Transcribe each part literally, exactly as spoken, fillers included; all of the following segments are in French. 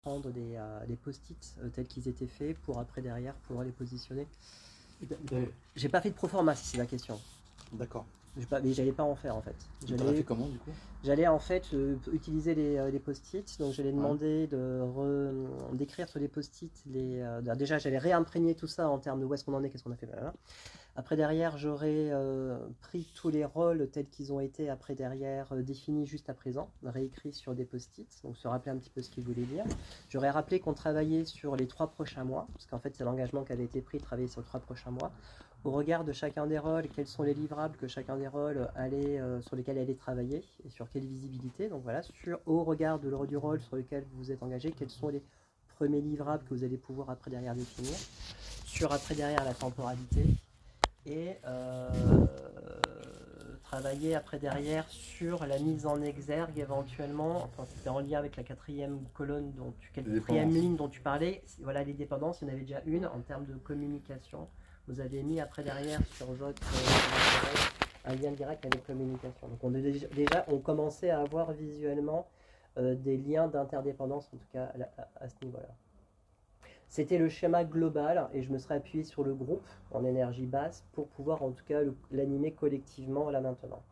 prendre des, euh, des post-it euh, tels qu'ils étaient faits pour après derrière pouvoir les positionner. J'ai pas fait de proforma si c'est la question. D'accord. Mais j'allais pas en faire en fait. J'allais fait comment du coup? J'allais en fait euh, utiliser les, euh, les post-it, donc j'allais demander de d'écrire sur les post-it. Les, euh, déjà j'allais réimprégner tout ça en termes de où est-ce qu'on en est, qu'est-ce qu'on a fait. Voilà. Après derrière j'aurais euh, pris tous les rôles tels qu'ils ont été après derrière euh, définis juste à présent, réécrits sur des post-it, donc se rappeler un petit peu ce qu'ils voulaient dire. J'aurais rappelé qu'on travaillait sur les trois prochains mois, parce qu'en fait c'est l'engagement qui avait été pris de travailler sur les trois prochains mois. Au regard de chacun des rôles, quels sont les livrables que chacun des rôles allait, euh, sur lesquels allait travailler et sur quelle visibilité. Donc voilà, sur, au regard de l'ordre du rôle sur lequel vous vous êtes engagé, quels sont les premiers livrables que vous allez pouvoir après derrière définir. Sur après derrière la temporalité et euh, travailler après derrière sur la mise en exergue éventuellement. Enfin, c'était en lien avec la quatrième colonne dont tu, quatrième ligne dont tu parlais. Voilà les dépendances, il y en avait déjà une en termes de communication. Vous avez mis après derrière sur votre euh, un lien direct avec communication. Donc on a déjà, déjà on commençait à avoir visuellement euh, des liens d'interdépendance, en tout cas à, à, à ce niveau-là. C'était le schéma global et je me serais appuyé sur le groupe en énergie basse pour pouvoir en tout cas l'animer collectivement là maintenant.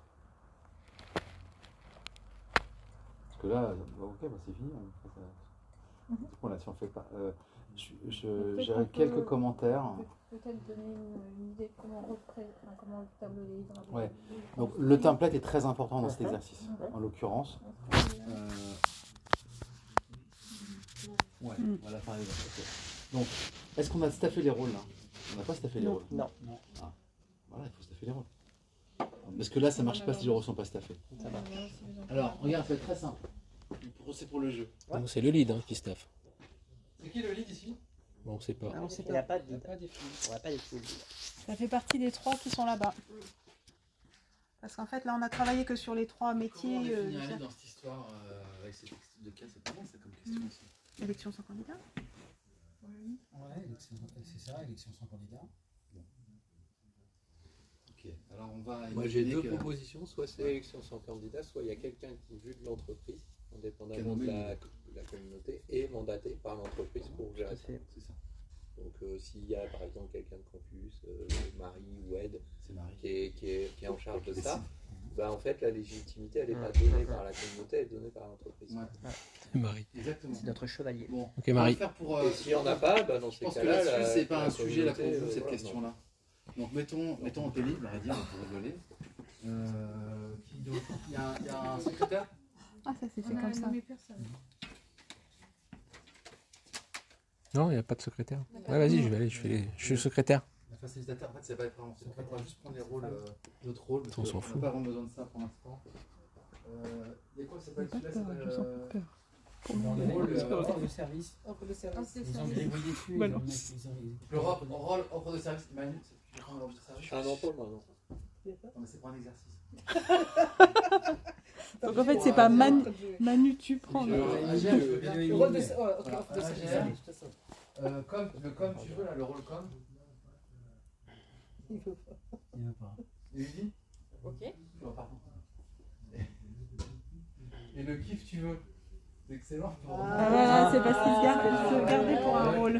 Parce que là, ok, bah c'est fini. Ça, ça... Mm-hmm. Bon, là, si on fait pas. Euh, J'ai quelques peut, commentaires. Peut-être donner une, une idée de comment, repré... enfin, comment le tableau des livres. Ouais. Donc le template est très important dans cet exercice, en l'occurrence. Euh... Ouais, mm. Voilà, par exemple. Okay. Donc, est-ce qu'on a staffé les rôles là? On n'a pas staffé les non. rôles. Non. non. Ah. Voilà, il faut staffer les rôles. Parce que là, ça ne marche pas si les rôles ne sont pas staffés. Ça marche. Alors, regarde, c'est très simple. C'est pour le jeu. Ouais. C'est le lead hein, qui staffe. C'est qui le lead ici? Bon, on ne sait pas. Ah, on sait pas. Il n'y a pas de lead. On n'a pas de lead. Ça fait partie des trois qui sont là-bas. Parce qu'en fait, là, on a travaillé que sur les trois métiers. Comment on euh, définit un lead dans cette histoire euh, avec ces types de cas? C'est pas mal, c'est comme question aussi. Élection sans candidat. Oui. Ouais, c'est ça, élection sans candidat. Bon. Ok, alors on va. Moi j'ai deux que... propositions, soit c'est élection sans candidat, soit il y a quelqu'un qui, vu de l'entreprise, indépendamment de la, la communauté, est mandaté par l'entreprise pour gérer ça. C'est ça. Donc euh, s'il y a par exemple quelqu'un de campus, euh, Marie ou Ed, Marie. Qui, est, qui, est, qui est en charge de ça, bah, en fait la légitimité elle n'est pas donnée par la communauté, elle est donnée par l'entreprise. Ouais. Ouais. Marie. Exactement. C'est notre chevalier. Bon, ok Marie. Pour, euh, et s'il n'y en a pas, bah, dans ces cas-là, là, c'est pas un sujet là pour vous euh, cette voilà, question-là. Donc mettons, mettons en pénible, on va dire, pour rigoler. Euh, qui d'autre? Il y, a, il y a un secrétaire? Ah ça c'est fait comme ça. Non, il n'y a pas de secrétaire. Ouais, vas-y, je vais aller, je, fais les... je suis le secrétaire. La facilitateur, en fait, ça va être vraiment. On va juste prendre les rôles, euh, d'autres rôles. On s'en fout. On n'a pas vraiment besoin de ça pour l'instant. Euh, il y a quoi, ça s'appelle celui-là? Le rôle de service. Offre de service. Ils ont gribouillé dessus. Voilà. Le rôle offre de service. Manu, tu prends le rôle de service? Ah non, pas moi, non. Non, mais c'est pour un exercice. Donc en fait, c'est pas Manu, Manu tu prends. Le rôle de service. Comme le comme tu veux, là, le rôle comme. Il veut pas. Il veut pas. Et lui dit? Ok. Non, pardon. Et le kiff tu veux? C'est excellent. Ah voilà, c'est parce qu'il se garde, se garder pour un rôle.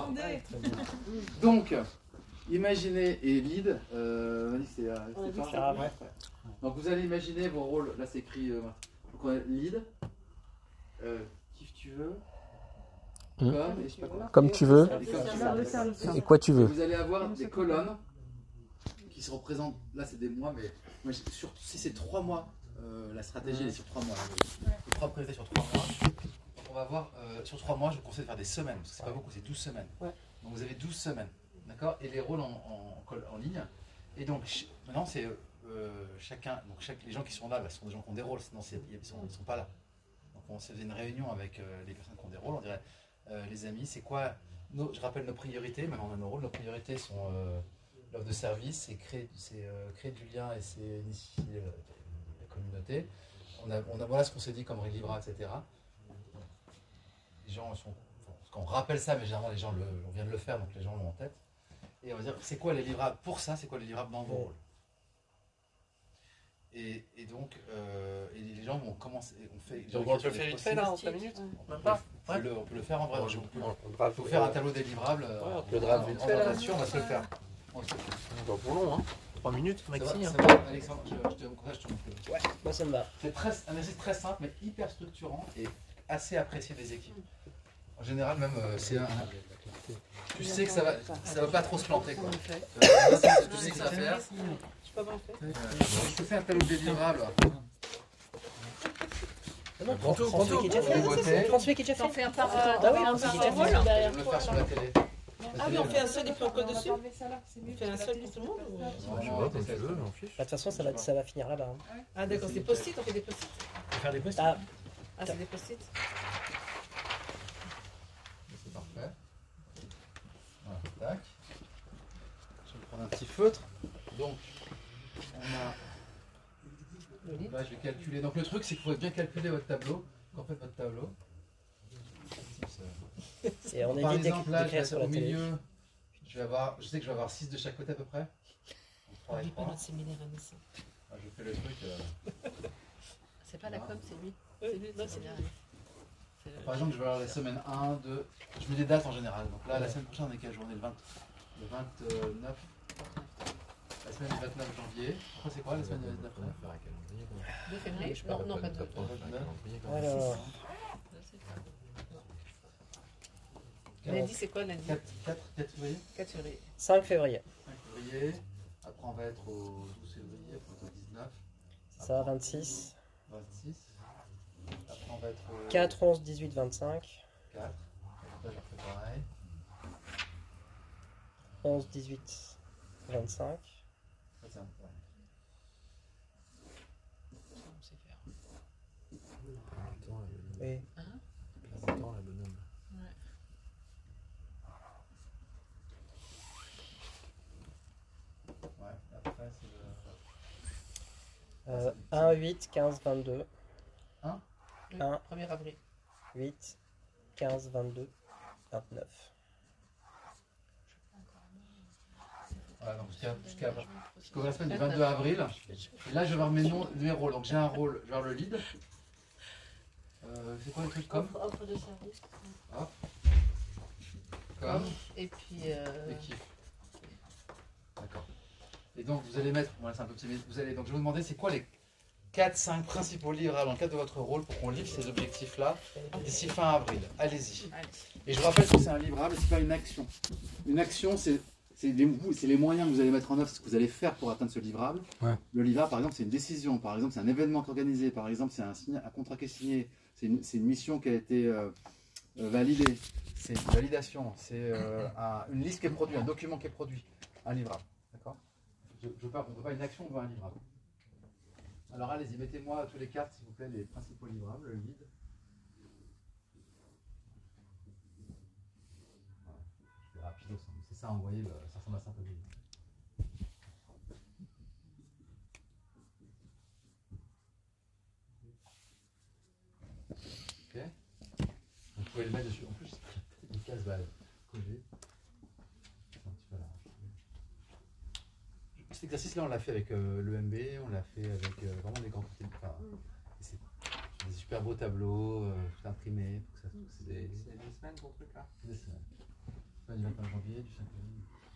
Donc, imaginez, et lead, euh, c'est Ah, ouais. donc vous allez imaginer vos rôles, là c'est écrit, euh, donc on a lead, euh, kiff tu veux, Mmh. comme, et je sais pas quoi. Comme tu veux. Et, et quoi tu veux. Vous allez avoir des colonnes qui se représentent, là c'est des mois, mais moi, sur, si c'est trois mois, euh, la stratégie elle est sur trois mois. Là, les trois priorités sur trois mois. Donc on va voir, euh, sur trois mois, je vous conseille de faire des semaines, parce que c'est pas beaucoup, c'est douze semaines. Ouais. Donc vous avez douze semaines, d'accord? Et les rôles en, en, en, en ligne. Et donc maintenant c'est euh, chacun, donc chaque, les gens qui sont là, bah, ce sont des gens qui ont des rôles, sinon ils ne sont, sont pas là. Donc on se faisait une réunion avec euh, les personnes qui ont des rôles, on dirait, euh, les amis, c'est quoi nos, je rappelle nos priorités, maintenant on a nos rôles, nos priorités sont euh, l'offre de service, c'est créer, euh, créer du lien et c'est initier euh, la communauté. On a, on a, voilà ce qu'on s'est dit comme règle libre, et cetera. Les gens sont, enfin, parce qu'on rappelle ça, mais généralement les gens, le, on vient de le faire, donc les gens l'ont en tête. Et on va dire, c'est quoi les livrables pour ça, c'est quoi les livrables dans vos rôles? Et, et donc, euh, et les gens vont commencer. On fait, donc on le fait vite fait là, en cinq minutes? Même pas? peut le, on peut le faire en vrai. On- On peut, on- on on drave- peut faire un tableau délivrable. euh, Ouais, on peut le drave en- vite en fait, là. orientation, on va se le faire. On se le fait. Pas pour long, hein. trois minutes Ça va, maxi. hein. ça va, Alexandre, je, je te montre, je te montre. Ouais, moi ça me va. C'est très, un exercice très simple, mais hyper structurant et assez apprécié des équipes. En général, même, euh, c'est un. Tu sais que ça va, ça va pas trop se planter, quoi. Euh, tu sais que ça va faire. Euh, je te fais un tableau délivrable. Non, Prends tout, prends prends celui qui est tout. déjà fait. Beauté. Prends celui qui est déjà T'en fait. fais un par Ah oui, un on par fait un déjà rôle fait. Je derrière vais le toi. faire sur la télé. Ah oui, on fait un seul et puis on colle dessus. On On fait un seul pour tout le monde ou- Non, Tu non, vois, comme tu t'essaies. veux, on fiche. Bah, de toute façon, ça va, ça va finir là-bas. hein. Ah d'accord, c'est post-it, on fait des post-it. On peut faire des posts. Ah, Ah c'est des post-it. C'est parfait. Voilà, tac. Je vais prendre un petit feutre. Donc, on a. Là, je vais calculer. Donc, le truc, c'est qu'il faut bien calculer votre tableau. Quand vous faites votre tableau. et on Par évite exemple, là, je vais d'écrire être sur au la télé. milieu. Je, vais avoir, je sais que je vais avoir six de chaque côté à peu près. Donc, trois et Oublie pas trois. notre séminaire à Nice. Ah, je fais le truc. euh, C'est pas la com, c'est lui. Oui, C'est lui, non, c'est c'est bien. Par exemple, je vais avoir la semaine un, deux. Je mets des dates en général. Donc là, la semaine prochaine, on est quelle journée? Le vingt, le vingt-neuf. La semaine du vingt-neuf janvier. Après, c'est quoi la semaine du vingt-neuf? deux février. Non, non, pas deux. Alors, Lundi, c'est quoi lundi? quatre, quatre, quatre février. quatre février. cinq février. cinq février. Après, on va être au douze février. Après, on va être au dix-neuf. Ça, vingt-six. vingt-six. Après, on va être au quatre, onze, dix-huit, vingt-cinq. quatre. Là, je refais pareil. onze, dix-huit, vingt-cinq. Ça, c'est un peu pareil. On sait faire. Oui. Attends, la bonhomme. Ouais, après, c'est le. Euh, un, huit, quinze, vingt-deux. Oui, Un. premier avril. huit, quinze, vingt-deux, vingt-neuf. Voilà, donc jusqu'à jusqu'à jusqu'à la semaine du vingt-deux avril. Et là, je vais avoir mes, noms, mes rôles. Donc j'ai un rôle, je vais avoir le lead. Euh, c'est quoi le truc comme Offre, offre de service. Comme Et puis. Euh... équipe. D'accord. Et donc vous allez mettre, voilà, c'est un peu petit, mais vous allez, donc je vais vous demander c'est quoi les quatre cinq principaux livrables dans le cadre de votre rôle pour qu'on livre ces objectifs-là d'ici fin avril. Allez-y. Allez. Et je vous rappelle que c'est un livrable, c'est pas une action. Une action, c'est c'est les, vous- c'est les moyens que vous allez mettre en œuvre, ce que vous allez faire pour atteindre ce livrable. Ouais. Le livrable, par exemple, c'est une décision. Par exemple, c'est un événement qui est organisé. Par exemple, c'est un, signa- un contrat qui est signé. C'est une, c'est une mission qui a été euh, euh, validée. C'est une validation. C'est euh, un- une liste qui est produite, un document qui est produit. Un livrable. D'accord je, je veux pas, On ne veut pas une action, on veut un livrable. Alors allez-y, mettez-moi tous les cartes, s'il vous plaît, les principaux livrables, le lead. Voilà. Je fais rapidos, hein, mais c'est ça, envoyer, ça ressemble à ça un peu. Ok. Vous pouvez le mettre dessus. En plus, une case va coller. C'est un petit peu là. Cet exercice-là, on l'a fait avec euh, l'E M B, on l'a fait avec euh, vraiment des grands côtés. Enfin, c'est des super beaux tableaux, euh, tout imprimé. Pour que ça, c'est des, C'est des semaines ton truc là? c'est des semaines. Semaine du vingt-neuf janvier, du cinq février.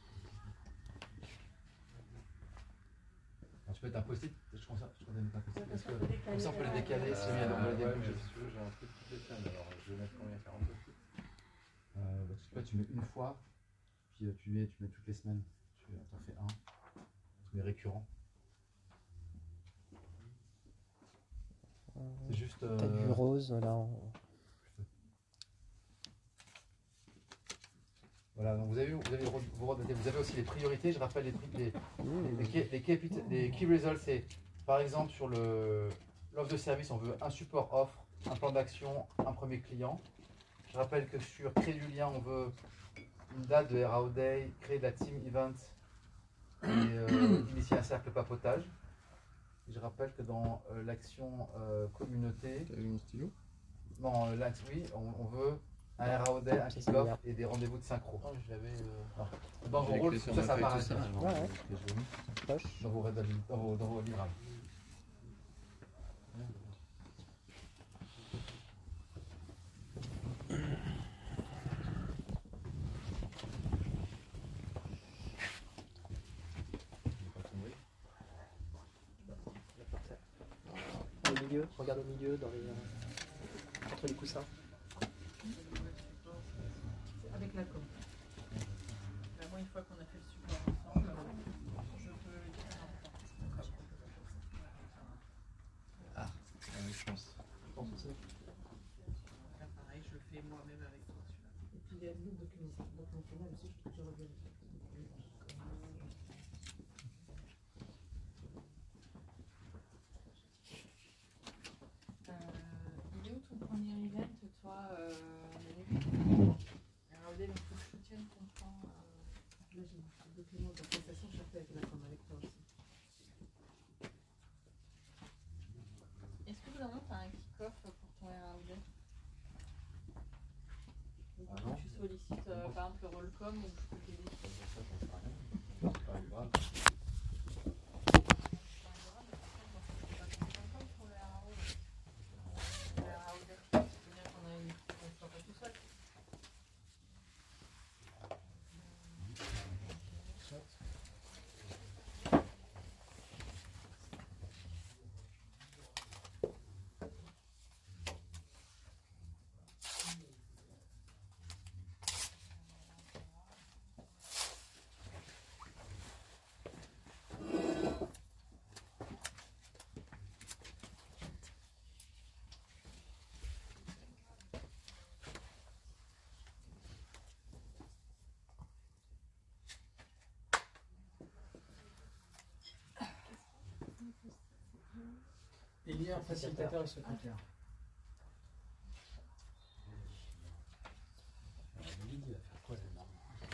Alors, tu peux mettre un post-it, je conseille je conseille de mettre un post-it parce que comme ça on peut les décaler si jamais on veut les ouais, débouger. mais si tu veux, j'ai un truc toutes les semaines, alors je vais mettre combien? quarante post-it. Euh, bah, tu, vois, tu mets une fois, puis euh, tu, mets, tu mets toutes les semaines. Tu en fais un, tu mets récurrent. C'est juste. euh, T'as du rose là. en- Voilà, donc vous avez, vous avez, vos rôles de- vous avez aussi les priorités. Je rappelle les, pri- les, les, les, key- les, key- les key results, c'est par exemple sur le l'offre de service, on veut un support offre, un plan d'action, un premier client. Je rappelle que sur créer du lien, on veut une date de R A O Day, créer de la team event et euh, initier un cercle papotage. Et je rappelle que dans euh, l'action euh, communauté, T'as vu mon stylo? non, euh, l'axe, oui, on, on veut un R A O Day, un C'est kick-off bien. et des rendez-vous de synchro. Oh, je l'avais. Euh... Dans vos j'ai rôles, écrit tout sur ça, ma ça feuille, apparaît tout ça, dans, Ouais, ouais. Poche. dans, vos, rédac- dans, vos, dans vos livrables. milieu, regarde au milieu, dans les, euh, entre les coussins. Avec la com. Là, moi, une fois qu'on a fait le support ensemble, je peux dire n'importe. Ah, c'est la même chose. Je pense aussi. Là, pareil, je le fais moi-même avec toi, celui-là. Et puis, il y a le document, document final aussi, je trouve que je reviens. Il est où ton premier event, toi, euh, Manu? Alors, Odile, il faut que je soutienne ton plan. Euh... Là, j'ai le document de prestation, je l'ai fait avec la com avec toi aussi. Est-ce que vous tu as un kick-off pour ton R A O D? Ah non. Tu sollicites euh, par exemple le Rollcom ou je peux t'aider? Il y a un facilitateur et secrétaire. Alors, le lead, il va faire quoi là-dedans?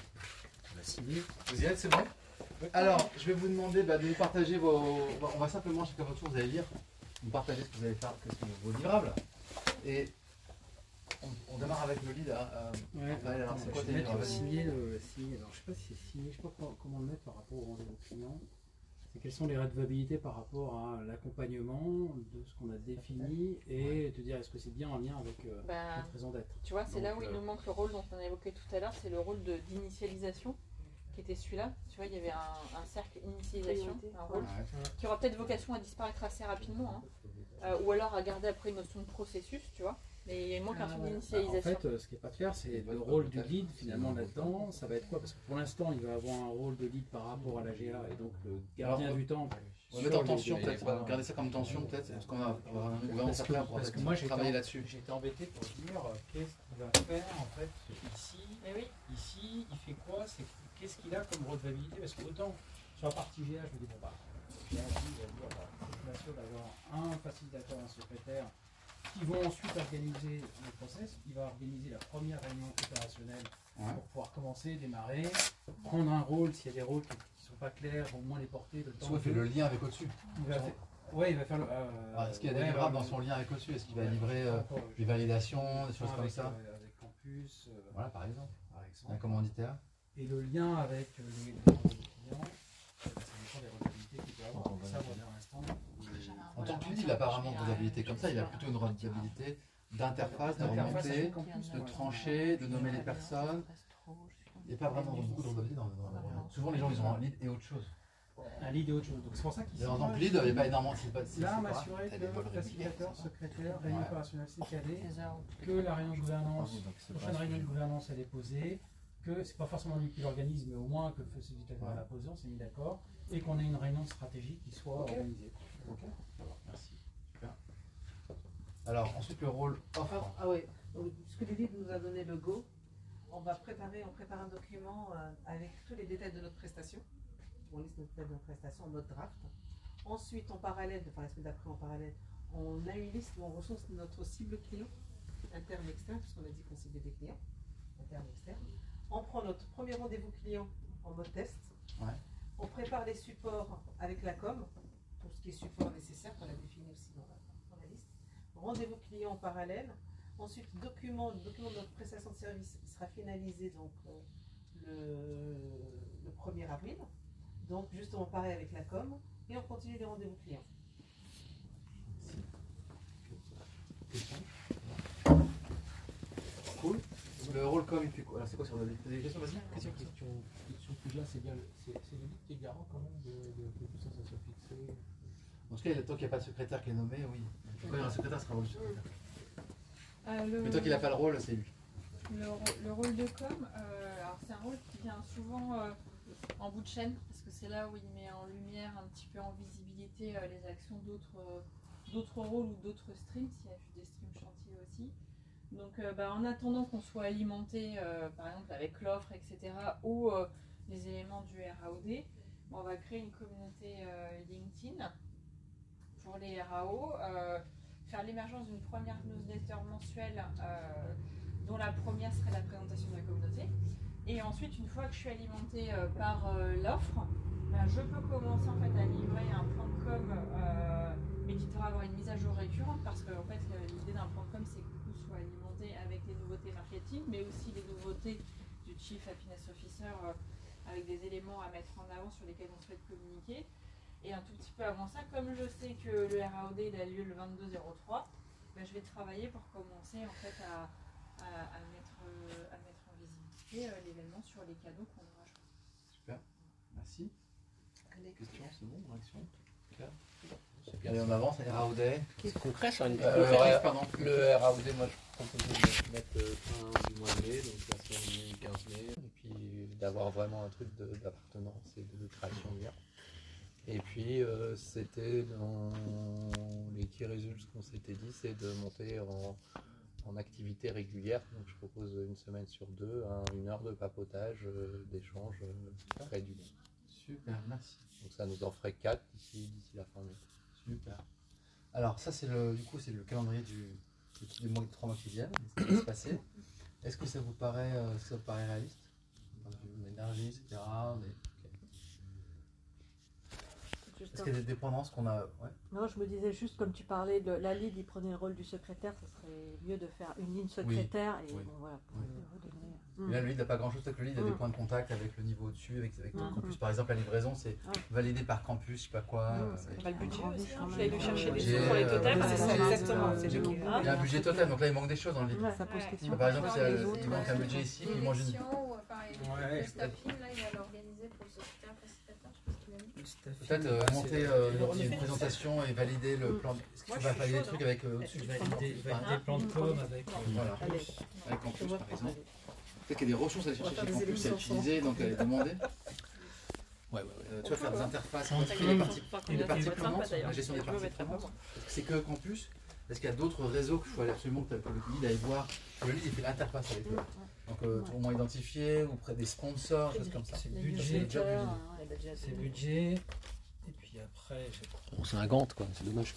On va signer. Vous y êtes, c'est bon? Alors, je vais vous demander bah, de nous partager vos... On va simplement, chacun votre tour, vous allez lire, vous partagez ce que vous allez faire, quels sont vos livrables. Et on, on démarre avec le lead. Hein, euh, Ouais, ouais, alors c'est quoi tes mettre livrables? signer le signer. Alors je sais pas si c'est signé, je sais pas comment, comment le mettre par rapport au rendez-vous client. C'est quelles sont les redevabilités par rapport à l'accompagnement de ce qu'on a défini et te dire est-ce que c'est bien en lien avec euh, Bah, notre raison d'être. Tu vois, c'est Donc, là où il euh, nous manque le rôle dont on a évoqué tout à l'heure, c'est le rôle de- d'initialisation qui était celui-là. Tu vois, il y avait un, un cercle initialisation, un rôle Ouais. qui aura peut-être vocation à disparaître assez rapidement, hein. Euh, ou alors à garder après une notion de processus, tu vois. Mais il manque un truc Bah, en d'initialisation. fait, euh, ce qui n'est pas clair, c'est le rôle du lead finalement là-dedans. Ça va être quoi? Parce que pour l'instant, il va avoir un rôle de lead par rapport à l'A G A et donc le gardien Alors, du temps. On va mettre en tension peut-être, on va garder ça comme tension peut-être, parce qu'on va on va avoir une gouvernance Parce que, après pour parce que moi j'étais travailler en- là-dessus. j'étais embêté pour dire euh, qu'est-ce qu'il va faire en fait ici. Mais oui. Ici, il fait quoi? C'est qu'est-ce qu'il a comme redevabilité? Parce que autant sur la partie G A, je me dis bon bah, G A, il va dire bah, c'est bien d'avoir un facilitateur, un secrétaire qui vont ensuite organiser le process. Il va organiser la première réunion opérationnelle Ouais. pour pouvoir commencer, démarrer, prendre un rôle s'il y a des rôles qui ne sont pas clairs, au moins les porter. Le temps Soit il fait de- le lien avec au-dessus. il va faire... Ouais, il va faire le. euh, Alors, est-ce qu'il y a des ouais, livrables ouais, dans son lien avec au-dessus? Est-ce qu'il va ouais, livrer euh, encore, des validations, des choses avec, comme ça? euh, avec Campus, euh, Voilà, par exemple. par exemple. Un commanditaire. Et le lien avec euh, les, les clients, euh, ça dépend des redevabilités qu'il peut avoir. Et ça, moi, pour l'instant, En tant que lead, il n'a pas vraiment de redevabilité comme ça, il a plutôt une redevabilité d'interface, de D'interface remonter, avec Campus, de ouais. trancher, de nommer les personnes. Il n'y a pas vraiment beaucoup de redevabilité dans, dans, dans- Souvent les gens ils ont un lead et autre chose. un lead et autre chose. Donc c'est pour ça qu'il Dans un lead, il n'y a pas énormément de pas, c'est- là, c'est pas- m'assurer t'as que des vols facilitateur, réguliers. secrétaire, réunion Ouais. opérationnelle C K D, que la réunion de gouvernance, Donc, c'est prochaine pas- réunion de gouvernance elle est posée, que c'est pas forcément lui qui l'organise, mais au moins que le facilitateur Ouais. l'a posé, on s'est mis d'accord, et qu'on ait une réunion de stratégie qui soit Ok. organisée. Ok, merci. Super. Alors ensuite le rôle offre. Ah oui, donc, puisque Lily nous a donné le go, on va préparer, on prépare un document euh, avec tous les détails de notre prestation. On liste les détails de notre prestation en mode draft. Ensuite, en parallèle, enfin la semaine d'après en parallèle, on a une liste où on ressource notre cible client, interne et externe, puisqu'on a dit qu'on ciblait des clients, interne et externe. On prend notre premier rendez-vous client en mode test. Ouais. On prépare les supports avec la com, tout ce qui est support nécessaire, qu'on a défini aussi dans la, dans la liste. Rendez-vous client en parallèle. Ensuite, document, le document de notre prestation de service sera finalisé donc, euh, le, le premier avril. Donc, justement, pareil avec la com. Et on continue les rendez-vous clients. Cool. Le rôle com il fait quoi? Alors c'est quoi sur la liste? Des questions, vas-y. Question. Question, question plus là, c'est bien, c'est c'est le lead qui est garant quand même de, de que tout ça, ça soit fixé. En tout cas, tant qu'il n'y a pas de secrétaire qui est nommé, oui. Quand il y aura un secrétaire, ce sera le secrétaire. Euh, le... Mais toi qui n'a pas le rôle, c'est lui. Le, le rôle de com, euh, alors c'est un rôle qui vient souvent euh, en bout de chaîne, parce que c'est là où il met en lumière, un petit peu en visibilité, euh, les actions d'autres euh, d'autres rôles ou d'autres streams, s'il y a des streams chantiers aussi. Donc euh, bah, en attendant qu'on soit alimenté, euh, par exemple avec l'offre, et cetera, ou euh, les éléments du R A O D, bon, on va créer une communauté euh, LinkedIn pour les R A O, euh, faire l'émergence d'une première newsletter mensuelle, euh, dont la première serait la présentation de la communauté. Et ensuite, une fois que je suis alimentée euh, par euh, l'offre, ben, je peux commencer en fait à livrer un plan de com, euh, mais qui devra avoir une mise à jour récurrente, parce que en fait, l'idée d'un plan de com, c'est que tout soit alimenté avec les nouveautés marketing, mais aussi les nouveautés du Chief Happiness Officer, euh, avec des éléments à mettre en avant sur lesquels on souhaite communiquer. Et un tout petit peu avant ça, comme je sais que le R A O D il a lieu le vingt-deux zéro trois, ben, je vais travailler pour commencer en fait à À, à, mettre, euh, à mettre en visibilité euh, l'événement sur les cadeaux qu'on aura choisis. Super, merci. Allez. Question, c'est bon, réaction? Bien. Allez, on avance, R A O D. C'est concret sur une Euh, Le ouais, pardon. Le R A O D, moi je proposais de mettre euh, fin du mois de mai, donc la semaine quinze mai, et puis d'avoir vraiment un truc d'appartenance et de création de lien. Et puis euh, c'était dans les key results qu'on s'était dit, c'est de monter en, en activité régulière. Donc je propose une semaine sur deux, hein, une heure de papotage, euh, d'échange euh, régulier. Super, merci. Donc ça nous en ferait quatre d'ici d'ici la fin mai. Super. Alors ça c'est le du coup c'est le calendrier du, des mois, trois mois qui viennent, ce qui va se passer. Est-ce que ça vous paraît euh, ça vous paraît réaliste? L'énergie, et cetera. Les... Est-ce qu'il y a des dépendances qu'on a? Ouais. Non, je me disais juste, comme tu parlais de la lead, il prenait le rôle du secrétaire, ce serait mieux de faire une ligne secrétaire oui. et Oui. bon voilà, pour Oui. redonner. Mais là, le lead n'a pas grand chose, c'est que le lead a des Mm. points de contact avec le niveau au-dessus, avec, avec ton Mm. campus. Par exemple, la livraison, c'est Ah. validé par campus, je sais pas quoi. Mm. euh, C'est avec- Pas le budget Ah, aussi, oui, hein. quand Je vais même. aller chercher les Budget, sous pour les euh, totems, ouais, c'est ça, c'est- exactement. c'est- C'est c'est- lui qui- Il y a un budget total, donc là il manque des choses dans le lead. Ouais, ça pose Ouais. question. Par exemple, Dans c'est- les autres, il manque un budget ici, puis il mange une. L'élection, ou, enfin, Ouais, le staffing, là, il va l'organiser pour le secrétaire facilitateur, je sais pas ce qu'il a mis. Le staffing, Peut-être euh, c'est- monter euh, le une, refait. une présentation et valider le Mm. plan. Est-ce qu'il Moi, faut je suis valider le chaude, truc hein. avec euh, au-dessus Valider, campus, par valider le plan de com avec. euh, Voilà. Allez. Avec campus Je vois par pas exemple. aller. Peut-être qu'il y a des ressources à aller On va chercher faire chez des campus à émissions utiliser, donc à les demander. Ouais, ouais, ouais. Euh, tu vas faire des interfaces, Hum. expliquer les parties, Par contre, les il y a parties des boîtes prenantes, sympas, d'ailleurs. la gestion des Je me parties mettrai pas prenantes. moi. Est-ce que c'est que campus? Est-ce qu'il y a d'autres réseaux qu'il faut aller absolument que le lead aille voir? Le lead il fait l'interface avec eux. Donc euh, au moins identifier ou près des sponsors, choses comme ça. C'est le Les budget, newsletters, job, hein, les budgets. c'est le budget. Et puis après, je- Bon, c'est un Gantt, quoi. C'est dommage. que-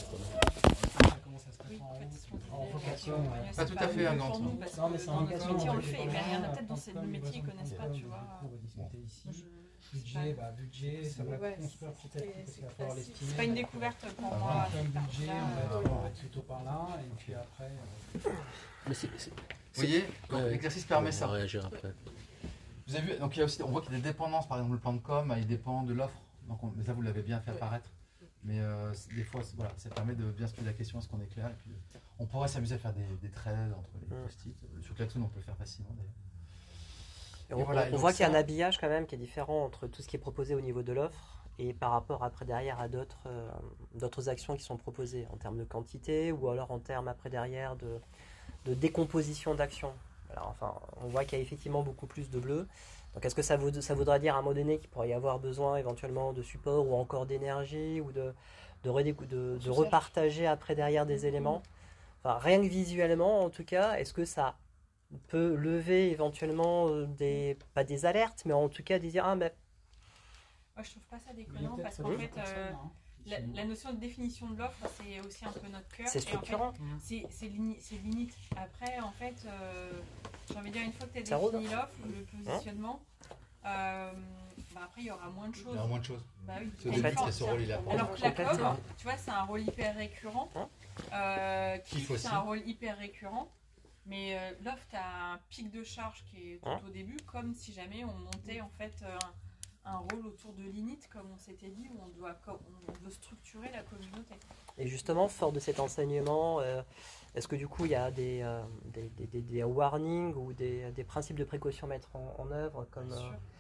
ça commence à se Oui, mettre en en fait, route. c'est ce qu'on disait. En vocation, Ouais, ouais. c'est Pas tout à fait un nouveau Gantt, pour non. nous, parce Non, mais que c'est dans un notre engagement. métier, on le fait, mais il y en a peut-être dans Comme ces métiers qui ne connaissent pas, tu vois. On va discuter ici. Je- Budget, bah budget, ça va Ouais, construire c'est- peut-être parce qu'il va falloir c'est- l'estimer. C'est pas une découverte pour On moi. va faire un cette budget, partie-là, on va euh, être- on va être plutôt par là, et puis après. euh, Mais c'est. c'est- Vous voyez, donc, Ouais. l'exercice permet On ça. va réagir après. Vous avez vu, donc il y a aussi, on voit qu'il y a des dépendances, par exemple le plan de com, il dépend de l'offre. Donc on- mais ça vous l'avez bien fait apparaître. Mais euh, c'est- des fois, c'est- voilà, ça permet de bien se poser la question, est-ce qu'on est clair? Et puis, euh, on pourrait s'amuser à faire des, des threads entre les Mm. post-it. Sur Klaxoon, on peut le faire facilement d'ailleurs. Et Et on, voilà, on et donc voit qu'il y a un ça- habillage quand même qui est différent entre tout ce qui est proposé au niveau de l'offre et par rapport après derrière à d'autres euh, d'autres actions qui sont proposées en termes de quantité ou alors en termes après derrière de, de décomposition d'actions. Alors, enfin, on voit qu'il y a effectivement beaucoup plus de bleu. Donc est-ce que ça, vaut, ça voudra dire à un moment donné qu'il pourrait y avoir besoin éventuellement de support ou encore d'énergie ou de, de, redécou- de, de repartager après derrière des éléments? Enfin, rien que visuellement en tout cas, est-ce que ça peut lever éventuellement euh, des, pas des alertes, mais en tout cas des dire ah ben Moi, je trouve pas ça il y a déconnant peut-être parce qu'en d'autres fait, personnes, euh, hein, qui la, sont- la notion de définition de l'offre, c'est aussi un peu notre cœur. c'est Et en fait, structurant. C'est c'est lini- c'est limite. Après, en fait, euh, j'ai envie de dire, une fois que tu Ça as rôde, défini l'offre, le positionnement, euh, bah après, il y aura moins de Il choses. y aura moins de choses. Bah oui. C'est au Et début, puis, c'est ce rôle, il a pas. alors que la Complètement. com, tu vois, c'est un rôle hyper récurrent. Hein Euh, qui Kiff aussi. c'est un rôle hyper récurrent. Mais euh, l'offre, tu as un pic de charge qui est tout Hein au début, comme si jamais on montait en fait euh, un, un rôle autour de l'init, comme on s'était dit, où on doit, co- on veut structurer la communauté. Et justement, fort de cet enseignement, euh, est-ce que du coup il y a des, euh, des, des, des- des warnings ou des, des principes de précaution à mettre en, en œuvre comme Bien euh, sûr.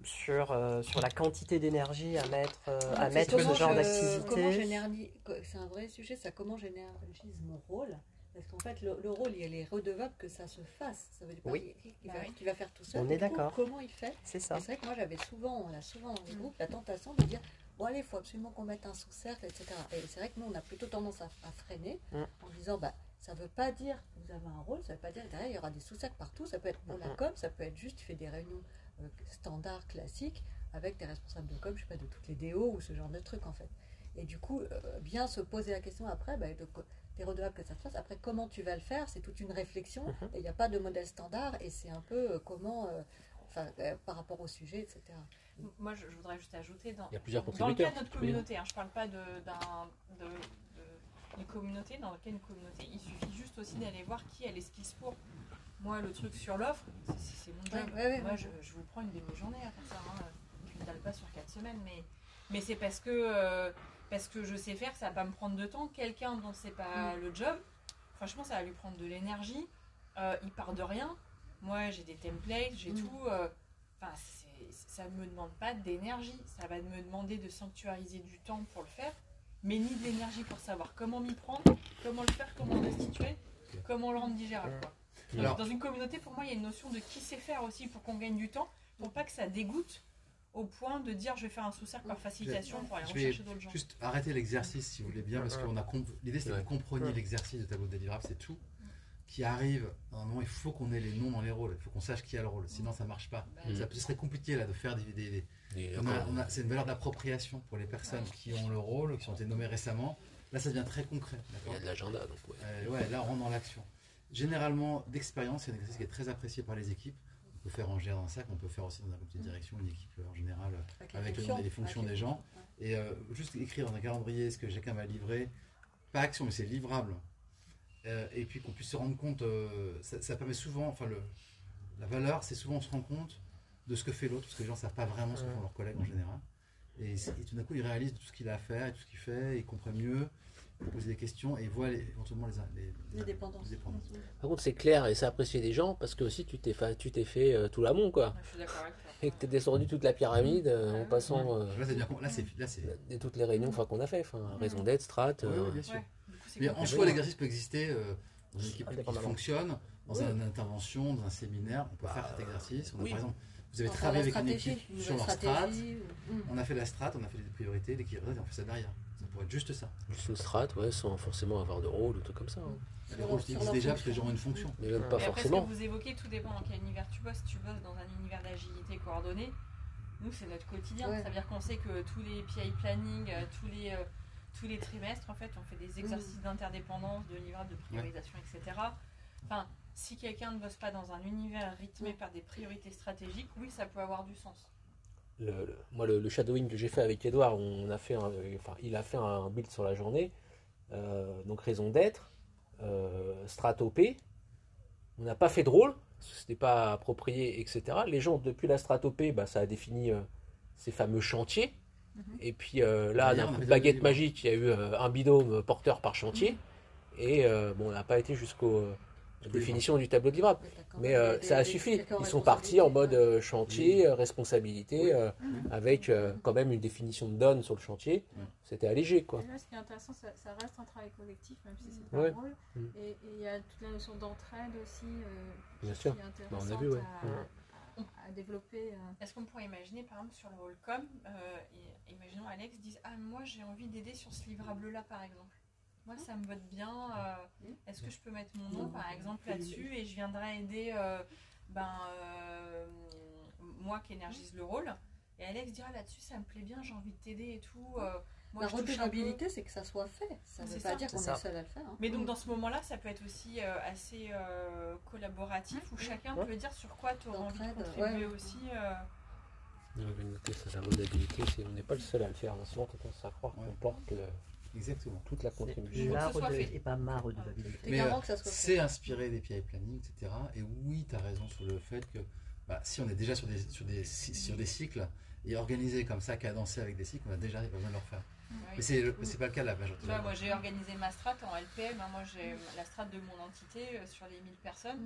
sur, euh, sur la quantité d'énergie à mettre, euh, En à fait, mettre c'est ce comment genre je- d'activité. comment j'énergie- C'est un vrai sujet, ça comment j'énergise mon rôle. Parce qu'en fait, le, le rôle, il est redevable que ça se fasse. Ça veut dire pas Oui. qu'il qu'il Bah va, oui. qu'il va faire tout seul. On mais est du coup, d'accord. Comment il fait? C'est Et ça. C'est vrai que moi, j'avais souvent, on a souvent dans les groupes la tentation de dire bon, allez, il faut absolument qu'on mette un sous-cercle, et cetera. Et c'est vrai que nous, on a plutôt tendance à, à freiner Mm. en disant bah, ça ne veut pas dire que vous avez un rôle, ça ne veut pas dire que derrière, il y aura des sous-cercles partout. Ça peut être pour la Mm. com, ça peut être juste, tu fais des réunions euh, standards, classiques, avec des responsables de com, je sais pas, de toutes les D O ou ce genre de trucs en fait. Et du coup, euh, bien se poser la question après, bah, de, t'es redevable que ça se fasse. Après, comment tu vas le faire? C'est toute une réflexion. Mhm. Et il n'y a pas de modèle standard. Et c'est un peu euh, comment, euh, enfin, euh, par rapport au sujet, et cetera. Moi, je, je voudrais juste ajouter, dans, Il y a plusieurs dans le contributeurs. cas de notre communauté, hein, je ne parle pas de, d'un, de, de- d'une communauté, dans laquelle une communauté, il suffit juste aussi d'aller voir qui a les skills pour. Moi, le truc sur l'offre, c'est, c'est mon job. Ouais, ouais, ouais, Moi, ouais. je, je vous prends une demi-journée à faire ça. Hein. Je ne dalle pas sur quatre semaines, mais, mais c'est parce que, euh, parce que je sais faire, ça va pas me prendre de temps. Quelqu'un dont c'est pas le job, franchement, ça va lui prendre de l'énergie. Euh, il part de rien. Moi, j'ai des templates, j'ai Mm. tout. euh, Enfin, c'est- ça ne me demande pas d'énergie. Ça va me demander de sanctuariser du temps pour le faire, mais ni de l'énergie pour savoir comment m'y prendre, comment le faire, comment le restituer, comment le rendre digérable. Quoi. Donc, Alors- dans une communauté, pour moi, il y a une notion de qui sait faire aussi pour qu'on gagne du temps, pour pas que ça dégoûte au point de dire je vais faire un sous-cercle par facilitation pour aller Je vais rechercher d'autres gens. juste arrêter l'exercice si vous voulez bien, parce que on a comp- l'idée c'est que vous compreniez l'exercice de tableau de délivrable, c'est tout. Qui arrive, à un moment il faut qu'on ait les noms dans les rôles, il faut qu'on sache qui a le rôle, sinon ça marche pas. Mm. Ça, ce serait compliqué là de faire des. des, des- Et on a- encore, on a- c'est une valeur d'appropriation pour les personnes qui ont le rôle, qui ont été nommées récemment. Là ça devient très concret. il y D'accord a de l'agenda, donc ouais. Euh, ouais, là on rentre dans l'action. Généralement, d'expérience, c'est un exercice qui est très apprécié par les équipes. On peut faire en gérer dans un sac, on peut faire aussi dans un comité de direction, une équipe euh, en général, euh, Avec les avec le fonctions. nom et les fonctions Avec des les gens. fonctions, Et euh, juste écrire dans un calendrier ce que chacun va livrer, pas action, mais c'est livrable. Euh, et puis qu'on puisse se rendre compte, euh, ça, ça permet souvent, enfin, le, la valeur, c'est souvent on se rend compte de ce que fait l'autre, parce que les gens ne savent pas vraiment ce que font leurs collègues en général. Et, c'est- et tout d'un coup, ils réalisent tout ce qu'il a à faire et tout ce qu'il fait, ils comprennent mieux, ils posent des questions et ils voient les- éventuellement les, les, Les dépendances. les dépendances. Par contre, c'est clair et c'est apprécié des gens parce que aussi tu t'es fait, tu t'es fait euh, tout l'amont, quoi. Je suis d'accord avec toi. Et que tu es descendu toute la pyramide euh, en passant euh, Là, c'est bien, là, c'est, là, c'est... de toutes les réunions enfin, qu'on a fait. Enfin, raison d'être, strat. Oui, euh, oui, bien sûr. Ouais. Du coup, c'est Mais cool. en soi, l'exercice peut exister euh, dans une équipe qui Indépendamment. fonctionne, dans Oui. une intervention, dans un séminaire. On peut Bah, faire cet exercice. On a, oui. par exemple, vous avez Enfin, travaillé la avec une stratégie, équipe une sur nouvelle leur strat. stratégie, ou- Mm. On a fait la strat, on a fait les priorités, les priorités, on fait ça derrière. Ça pourrait être juste ça. Sous strat, ouais, sans forcément avoir de rôle ou tout comme ça. hein. Les Sur- rôles sur existent leur déjà parce que les gens fonction. ont une fonction. Mais même pas Et après, ce forcément. que vous évoquez, tout dépend dans quel univers tu bosses. Si tu bosses dans un univers d'agilité coordonnée, nous, c'est notre quotidien. Ouais. Ça veut dire qu'on sait que tous les P I planning, euh, tous les, euh, tous les trimestres, en fait, on fait des exercices d'interdépendance, de livrables, de priorisation, et cetera. Enfin, si quelqu'un ne bosse pas dans un univers rythmé par des priorités stratégiques, oui, ça peut avoir du sens. Le, le- moi, le, le shadowing que j'ai fait avec Edouard, on a fait un, enfin, il a fait un build sur la journée. Euh, donc, raison d'être, euh, strat O P. On n'a pas fait de rôle, parce que c'était pas approprié, et cetera. Les gens, depuis la strat O P, bah, ça a défini euh, ces fameux chantiers. Mhm. Et puis euh, là, D'ailleurs, d'un on a coup de fait baguette des- magique, il y a eu euh, un binôme porteur par chantier. Et euh, bon, on n'a pas été jusqu'au la définition du tableau de livrable. Mais t'as quand Mais même euh, des- ça a des- suffi. des- des Ils sont partis en mode responsabilités, euh, chantier, euh, responsabilité, euh, Oui. avec euh, quand même une définition de donne sur le chantier. Ouais. C'était allégé, quoi. Et là, ce qui est intéressant, ça, ça reste un travail collectif, même si c'est pas Ouais. un rôle. Mm. Et et il y a toute la notion d'entraide aussi, euh, Bien qui sûr. est Bah, intéressante on a vu, ouais. à, Ouais. à- à développer. euh. Est-ce qu'on pourrait imaginer, par exemple, sur le rôle com, euh, et, imaginons Alex dise « Ah, moi, j'ai envie d'aider sur ce livrable-là, par exemple. Moi, ça me botte bien. euh, Est-ce que je peux mettre mon nom, par exemple, là-dessus et je viendrai aider euh, ben, euh, moi qui énergise le rôle. Et Alex dira là-dessus, ça me plaît bien, j'ai envie de t'aider et tout. euh, moi, La je touche un peu. redevabilité, c'est que ça soit fait. Ça ne C'est veut ça. pas dire C'est qu'on ça. est seul à le faire. hein. Mais donc dans ce moment-là, ça peut être aussi euh, assez euh, collaboratif où chacun Ouais. peut dire sur quoi tu auras envie de D'entraide, contribuer ouais. aussi. euh. On avait noté ça, la redevabilité, c'est- on n'est pas le seul à le faire. On a souvent tendance à croire qu'on Ouais. porte le- Exactement. toute la C'est contribution. la que ce soit rede- fait. et pas ma redevabilité. T'es Mais garant euh, que ça soit fait. c'est inspiré des P I planning, et cetera. Et oui, tu as raison sur le fait que bah, si on est déjà sur des, sur, des, sur des cycles et organisé comme ça, cadencé avec des cycles, on a déjà pas besoin de le refaire. Oui. Mais c'est le- c'est pas le cas de la majorité. Tu vois, moi j'ai organisé ma strat en L P M, hein, moi j'ai la strat de mon entité euh, sur les mille personnes.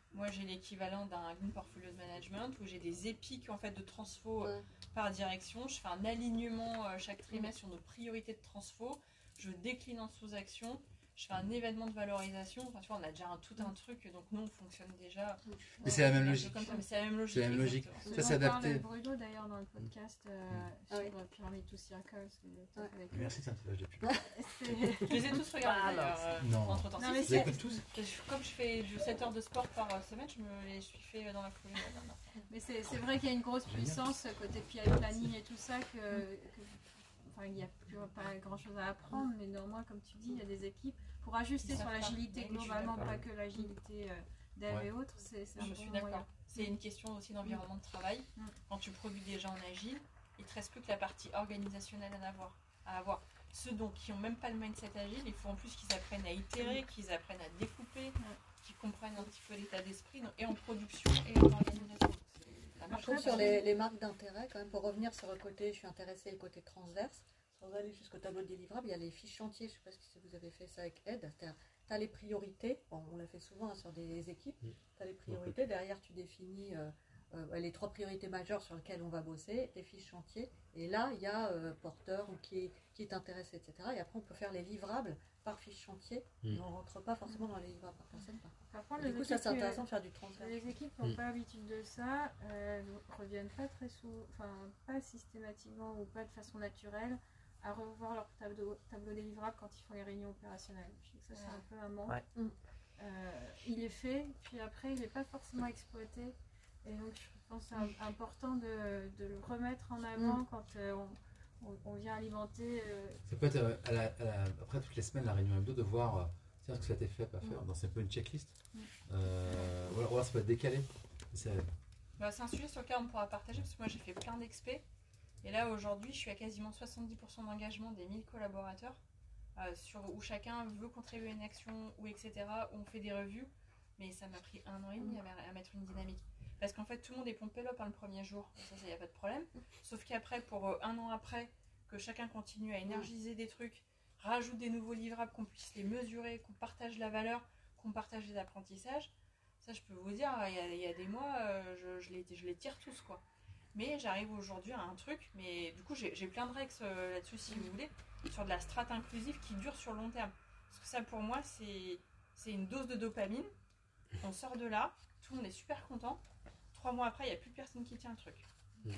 moi j'ai l'équivalent d'un green portfolio de management où j'ai des épiques en fait de transfo Ouais. par direction. Je fais un alignement euh, chaque trimestre sur nos priorités de transfo. Je décline en sous-actions. Je fais un événement de valorisation. Enfin, tu vois, on a déjà un, tout un truc. Donc, nous, on fonctionne déjà. Mais c'est la même un peu logique. comme ça, mais c'est la même logique. C'est la même logique. exactement. Ça, C'est c'est bon. adapté. On parle de Bruno d'ailleurs dans le podcast euh, Ah sur oui. euh, Pyramid to Circles. que t'as fait avec eux. Merci, c'est un petit depuis. C'est- Je les ai tous regardés d'ailleurs. euh, Non. Entre temps. Non, mais Vous c'est- écoutez tous? Comme je fais du sept heures de sport par euh, semaine, je me les suis fait dans la foulée. la dernière fois. Mais c'est c'est vrai qu'il y a une grosse Génial. puissance côté P I planning et tout ça que, que- enfin il n'y a plus pas grand chose à apprendre, mais néanmoins comme tu dis il y a des équipes pour ajuster Ils sur savent pas. l'agilité Oui, je suis globalement, d'accord. pas que l'agilité euh, dev Ouais. et autres, c'est c'est un Je bon suis moyen. d'accord. C'est une question aussi d'environnement de travail. Mm. Quand tu produis déjà en agile, il te reste plus que la partie organisationnelle à avoir. À avoir. Ceux donc qui n'ont même pas le mindset agile, il faut en plus qu'ils apprennent à itérer, qu'ils apprennent à découper, qu'ils comprennent un petit peu l'état d'esprit donc, et en production et en organisation. Ça Je marche trouve pas, sur ça. les, les marques d'intérêt, quand même, pour revenir sur le côté, je suis intéressée, le côté transverse, sans aller jusqu'au tableau de délivrable, il y a les fiches chantiers, je ne sais pas si vous avez fait ça avec Ed, c'est-à-dire, tu as les priorités, bon, on l'a fait souvent hein, sur des équipes, Mm. tu as les priorités, derrière tu définis euh, euh, les trois priorités majeures sur lesquelles on va bosser, les fiches chantiers, et là il y a euh, porteur ou qui est, qui est intéressé, et cetera. Et après on peut faire les livrables par fiche chantier, Mm. et on ne rentre pas forcément dans les livrables par personne. Par contre. Par contre, Et du les coup ça équipes, c'est intéressant euh, de faire du transverse. Les équipes qui n'ont Mm. pas l'habitude de ça euh, reviennent pas très souvent, enfin pas systématiquement ou pas de façon naturelle à revoir leur tableau, tableau délivrable quand ils font les réunions opérationnelles. Je sais que ça c'est un peu un manque. Ouais. Mm. Euh, il est fait, puis après il n'est pas forcément exploité. Et donc je pense que c'est un- important de, de le remettre en avant Mm. quand euh, on, on- on vient alimenter. euh, Ça peut être euh, à la- à la- après toutes les semaines la réunion hebdo de voir euh, tiens, ce que ça a été fait, pas fait. Mm. Donc c'est un peu une checklist. Mm. Euh, ou alors- ou alors ça peut être décalé. C'est- Bah, c'est un sujet sur lequel on pourra partager parce que moi j'ai fait plein d'expés et là aujourd'hui je suis à quasiment soixante-dix pour cent d'engagement des mille collaborateurs euh, sur, où chacun veut contribuer à une action ou et cetera où on fait des revues mais ça m'a pris un an et demi à, à mettre une dynamique parce qu'en fait tout le monde est pompé là par le premier jour ça il n'y a pas de problème sauf qu'après pour euh, un an après que chacun continue à énergiser des trucs rajoute des nouveaux livrables qu'on puisse les mesurer qu'on partage la valeur qu'on partage les apprentissages. Ça, je peux vous dire, il y a, il y a des mois, euh, je, je, les, je les tire tous, quoi. Mais j'arrive aujourd'hui à un truc, mais du coup, j'ai j'ai plein de règles euh, là-dessus, si vous voulez, sur de la strate inclusive qui dure sur le long terme. Parce que ça, pour moi, c'est c'est une dose de dopamine. On sort de là, tout le monde est super content. Trois mois après, il n'y a plus personne qui tient le truc. Mmh.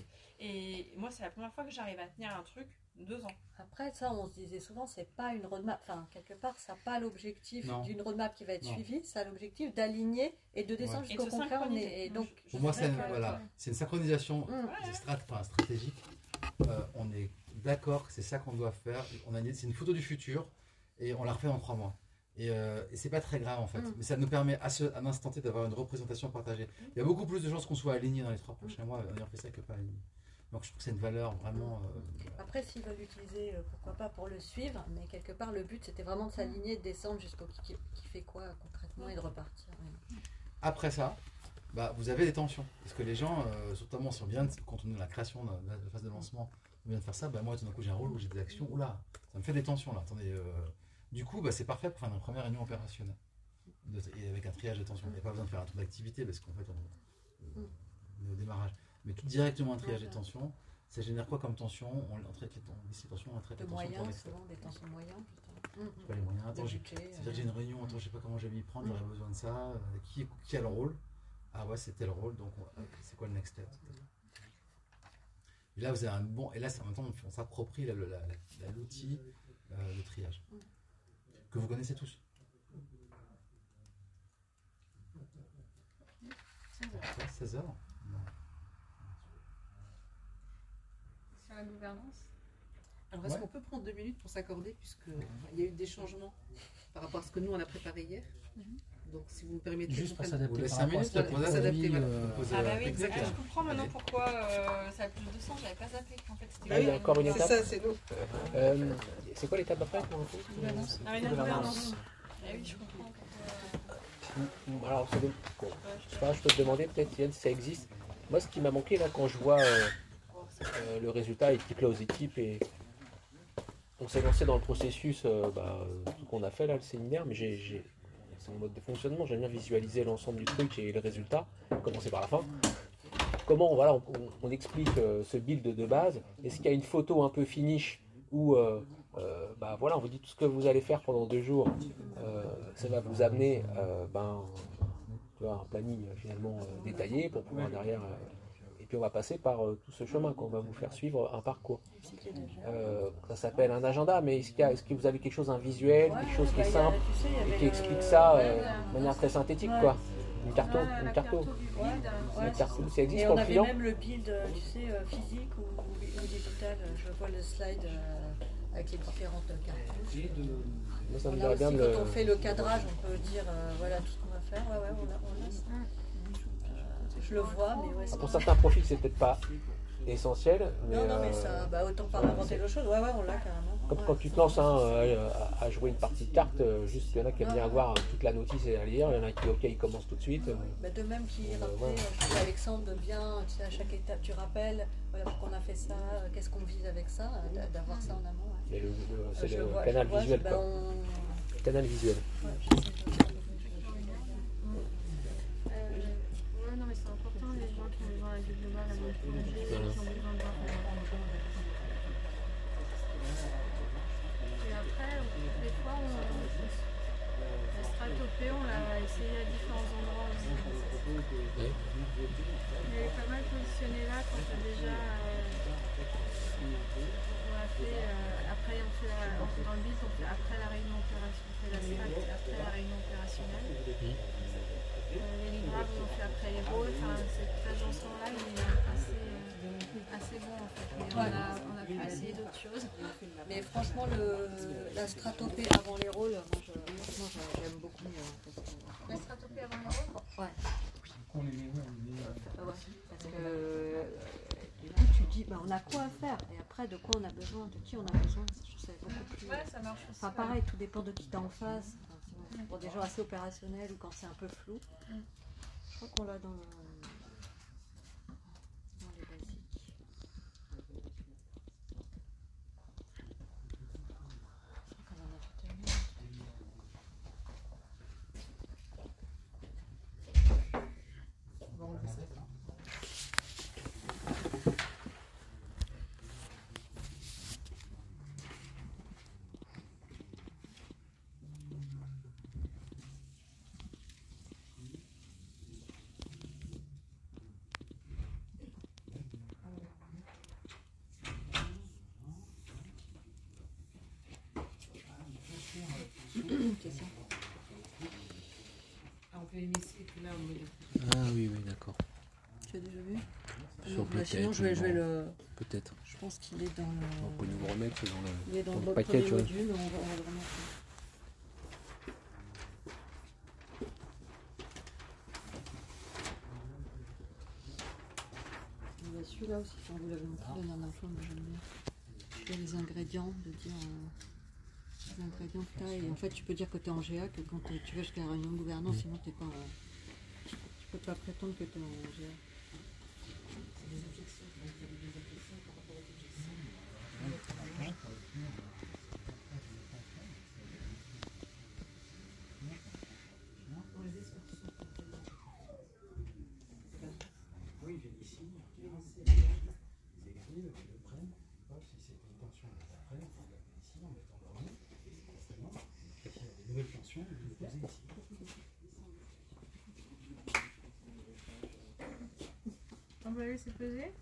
Et moi, c'est la première fois que j'arrive à tenir un truc deux ans. Après, ça, on se disait souvent, c'est pas une roadmap. Enfin, quelque part, ça n'a pas l'objectif Non. d'une roadmap qui va être Non. suivie. Ça a l'objectif d'aligner et de descendre Ouais. jusqu'au Et de concret. On est- synchroniser. Et donc, Je- Pour je moi, suis c'est une, d'accord avec voilà, toi. c'est une synchronisation Mm. c'est strat- enfin, stratégique. Euh, on est d'accord que c'est ça qu'on doit faire. On a une- c'est une photo du futur et on la refait dans trois mois. Et, euh, et c'est pas très grave en fait. Mm. Mais ça nous permet à, ce, à l'instant T d'avoir une représentation partagée. Il y a beaucoup plus de chances qu'on soit alignés dans les trois prochains mois en ayant fait ça que pas alignés. Donc je trouve que c'est une valeur vraiment. euh, après, s'ils veulent l'utiliser, euh, pourquoi pas pour le suivre. Mais quelque part, le but, c'était vraiment de s'aligner, de descendre jusqu'au qui, qui- qui fait quoi concrètement et de repartir. Ouais. Après ça, bah, vous avez des tensions. Parce que les gens, euh, notamment si on vient de, quand on est dans la création de la, de la phase de lancement, on vient de faire ça, bah, moi tout d'un coup j'ai un rôle où j'ai des actions. Oula, ça me fait des tensions là. Attendez, euh, du coup, bah, c'est parfait pour faire une première réunion opérationnelle. De- et avec un triage de tensions. Il n'y a pas besoin de faire un tour d'activité parce qu'en fait on, on est au démarrage. Mais tout directement un triage des tensions, ça génère quoi comme tension? On, on traite les, on lisse les tensions, on traite De les tensions. moyens, pour souvent, des tensions de moyens. justement. Mm, Je sais pas les moyens. Attends, De j'ai- budget, c'est-à-dire euh. que j'ai une réunion, attends, je sais pas comment je vais m'y prendre, Mm. j'aurais besoin de ça. euh, Qui, qui a le rôle? Ah ouais, c'est tel rôle, donc on- c'est quoi le next step? Et là, vous avez un bon. Et là, c'est en même temps, on s'approprie la- la- la- la- l'outil euh, de triage que vous connaissez tous. seize heures. sur la gouvernance. Alors, est-ce Ouais. qu'on peut prendre deux minutes pour s'accorder, puisqu'il y a eu des changements par rapport à ce que nous, on a préparé hier. Donc, si vous me permettez... Juste qu'on pour prenne- s'adapter Vous laissez par cinq rapport à minutes ce là, que pour tu vous as adapter, dit, voilà. euh, Poser Ah la- bah oui, exactement. ah, je comprends maintenant Allez. pourquoi euh, ça a plus de sens, j'avais pas zappé. En fait, c'était Ah, il y a encore une C'est étape. ça, c'est nous. Euh, c'est quoi l'étape d'après? Ah oui, la gouvernance. Ah oui, je comprends. pourquoi- Alors, c'est bon. Bon, je sais pas, je peux te demander peut-être Yann, si ça existe. Moi, ce qui m'a manqué là, quand je vois euh, euh, le résultat, équipe là aux équipes, et on s'est lancé dans le processus euh, bah, euh, qu'on a fait là, le séminaire, mais j'ai, j'ai- c'est mon mode de fonctionnement. J'aime bien visualiser l'ensemble du truc et le résultat, commencer par la fin. Comment voilà, on, on explique euh, ce build de base. Est-ce qu'il y a une photo un peu finish où euh, euh, bah, voilà, on vous dit tout ce que vous allez faire pendant deux jours. Euh, ça va vous amener euh, ben, tu vois, un planning finalement euh, détaillé pour pouvoir derrière. Euh, et puis on va passer par euh, tout ce chemin, qu'on va vous faire suivre un parcours. Euh, ça s'appelle un agenda, mais est-ce, qu'il y a, est-ce que vous avez quelque chose, un visuel, quelque chose qui est simple et qui explique ça euh, de manière très synthétique, quoi? Une carte, Ouais, une la carte, carte du build. une carte, ça existe Et pour on le avait client? même le build, euh, tu sais, euh, physique ou, ou digital. Je vois le slide euh, avec les différentes cartes. Moi, ça me On a dirait aussi, bien de quand le- on fait le cadrage, on peut dire euh, voilà tout ce qu'on va faire. Ouais, ouais, on a, on a ça. Euh, je le vois, mais ouais. Ah, c'est- pour certains profils, c'est peut-être pas essentiel. Mais, Non, non, mais euh, ça, bah, autant pas inventer le chose. Ouais, ouais, on l'a carrément. Comme Ouais. quand tu te lances hein, euh, à, à jouer une partie de cartes, euh, juste il y en a qui aiment bien avoir toute la notice et à lire, il y en a qui, ok, ils commencent tout de suite. euh, Bah, de même qui Euh, rappelait, ouais. je trouve Alexandre de bien, tu sais, à chaque étape, tu rappelles, voilà pourquoi on a fait ça, euh, qu'est-ce qu'on vise avec ça, euh, d'a- d'avoir ça en amont. Ouais. Mais le, le- c'est Je le vois- canal je vois, visuel, bah, quoi. on- Canal visuel. Ouais, je sais, je sais. Euh, ouais, non, mais c'est important, les gens qui ont besoin d'un guide global avant de plonger, qui ont besoin de voir comment. Et après, des fois, on, la stratopée, on l'a essayé à différents endroits aussi. Oui. Elle est pas mal positionnée là quand on a déjà. Euh, on a fait. Euh, après, on fait la, on fait dans le build, on fait après la réunion opérationnelle, on fait la strat et après la réunion opérationnelle. Euh, les livrables, on fait après les rôles. Enfin, cet agencement-là, il est assez, euh, assez bon en fait. Mais on Ouais. a, on a pu essayer d'autres choses. Mais franchement, le, la stratopée avant les rôles, moi je- franchement, je- j'aime beaucoup mieux. En fait. La stratopée avant les rôles. Ouais. On les met où on les met, euh, Ouais, parce que euh, du coup, tu dis, bah, on a quoi à faire et après, de quoi on a besoin, de qui on a besoin. Je trouve ça beaucoup plus. Ouais, ça marche aussi. Enfin, pareil, tout dépend de qui t'es en face. Enfin, c'est- pour des gens assez opérationnels ou quand c'est un peu flou. Mm. Je crois qu'on l'a dans, le, dans les basiques. Je crois qu'on en a tout terminé. On va enlever ça. C'est ça. Ah, on peut émisser et puis là on met le. Ah oui, oui, d'accord. Tu as déjà vu? Sur Non, bah, peut-être, sinon, je vais, je vais le. Peut-être. Je pense qu'il est dans le. On peut nous le remettre dans le, Il est dans, dans le le paquet, premier tu vois. module, on va, on va le remettre. Il y a celui-là aussi, quand vous l'avez montré la dernière fois, moi j'aime bien. Il y a les ingrédients, de dire euh, les ingrédients que tu as. Et en fait, tu peux dire que tu es en G A, que quand t'es- tu vas jusqu'à la réunion de gouvernance, sinon t'es pas en... tu peux pas prétendre que tu es en G A. C'est des objections. Donc, il y a des objections par rapport aux objections. On les espère qu'ils sont complètement. Oui, j'ai des signes. Les écrivent, ils le prennent. Hop, si c'est une tension, ils la prennent. Ils la mettent ici, en mettant leur nom. Forcément. S'il y a des nouvelles tensions, ils les posent ici. On va laisser peser.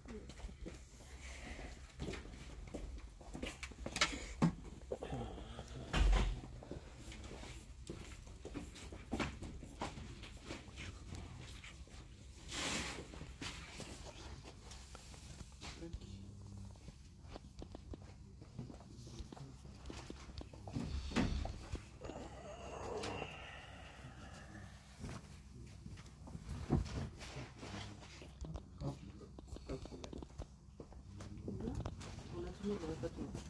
On a tout le monde, on a pas tout le monde.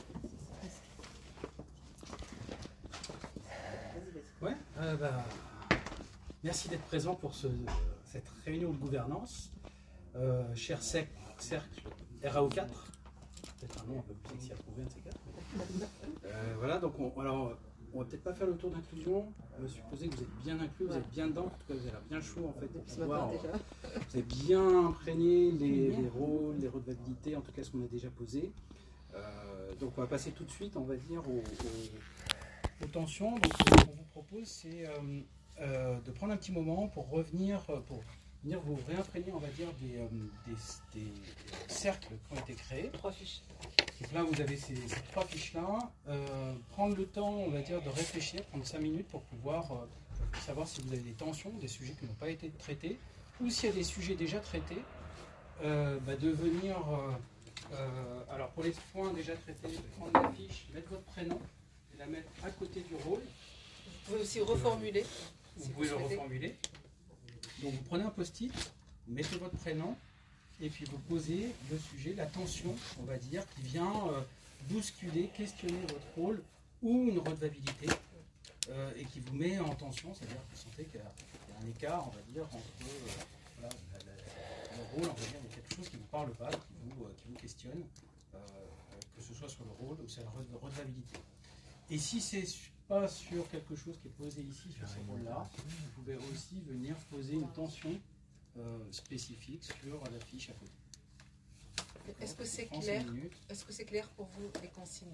Ouais, euh, bah, merci d'être présent pour ce, cette réunion de gouvernance. Euh, cher C E C, cercle R A O quatre, peut-être un nom un peu plus sexy à trouver, un de ces quatre. Euh, voilà, donc on, alors, on va peut-être pas faire le tour d'inclusion. Euh, supposez que vous êtes bien inclus, vous êtes bien dedans, en tout cas vous avez l'air bien chaud en fait. De Ce pouvoir, matin, déjà. euh, vous avez bien imprégné les, les rôles, les redevabilités, en tout cas ce qu'on a déjà posé. Euh, donc on va passer tout de suite, on va dire, aux, aux- aux tensions. Donc ce qu'on vous propose, c'est euh, euh, de prendre un petit moment pour revenir, euh, pour venir vous réimprégner, on va dire, des, euh, des, des cercles qui ont été créés. Trois fiches. Donc là, vous avez ces, ces trois fiches-là. Euh, prendre le temps, on va dire, de réfléchir, prendre cinq minutes pour pouvoir euh, savoir si vous avez des tensions, des sujets qui n'ont pas été traités, ou s'il y a des sujets déjà traités, euh, bah, de venir... euh, euh, alors pour les points déjà traités, de prendre la fiche, mettre votre prénom et la mettre à côté du rôle. Vous pouvez aussi reformuler. Vous si pouvez vous le souhaitez. reformuler. Donc vous prenez un post-it, vous mettez votre prénom, et puis vous posez le sujet, la tension, on va dire, qui vient euh, bousculer, questionner votre rôle ou une redevabilité, euh, et qui vous met en tension, c'est-à-dire que vous sentez qu'il y, y a un écart, on va dire, entre euh, voilà, la- la- le rôle, on va dire, il y a quelque chose qui ne vous parle pas, qui vous, euh, qui vous questionne, euh, que ce soit sur le rôle ou sur la rede- redevabilité. Et si c'est pas sur quelque chose qui est posé ici, sur ce rôle-là, vous pouvez aussi venir poser une tension euh, spécifique sur la fiche à côté. Est-ce que c'est On prend clair cinq minutes. Est-ce que c'est clair pour vous les consignes?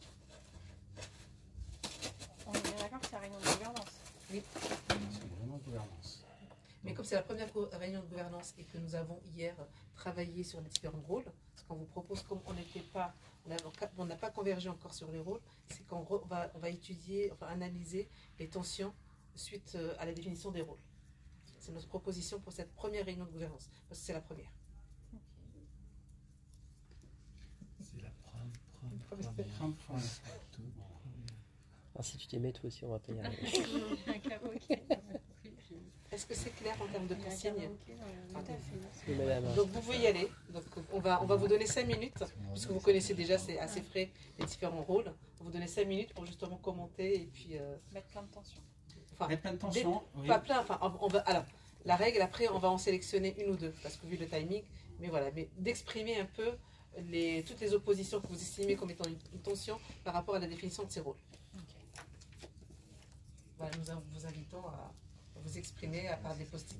On est bien d'accord que c'est la réunion de gouvernance. Oui. C'est vraiment gouvernance. Mais comme c'est la première co- réunion de gouvernance et que nous avons hier travaillé sur les différents rôles, ce qu'on vous propose, comme on n'était pas, on a- on n'a pas convergé encore sur les rôles, c'est qu'on re- on va, on va étudier, enfin analyser les tensions suite euh, à la définition des rôles. C'est notre proposition pour cette première réunion de gouvernance, parce que c'est la première. C'est la première. Première, première. Alors, si tu t'y mets, toi aussi, on va pas y arriver. Un karaoké. Est-ce que c'est clair en termes de consignes? Tout à fait. Oui, madame. Donc vous pouvez y aller. Donc on va, on va vous donner cinq minutes, puisque vous connaissez déjà, c'est assez frais, les différents rôles. On va vous donner cinq minutes pour justement commenter et puis... euh, Mettre plein de tension. enfin, Mettre plein de tension, des- oui. Pas plein, enfin, on on va... Alors, la règle, après, on va en sélectionner une ou deux, parce que vu le timing, mais voilà, mais d'exprimer un peu les, toutes les oppositions que vous estimez comme étant une, une tension par rapport à la définition de ces rôles. Voilà, nous in- vous invitons à vous exprimer à part des post-it.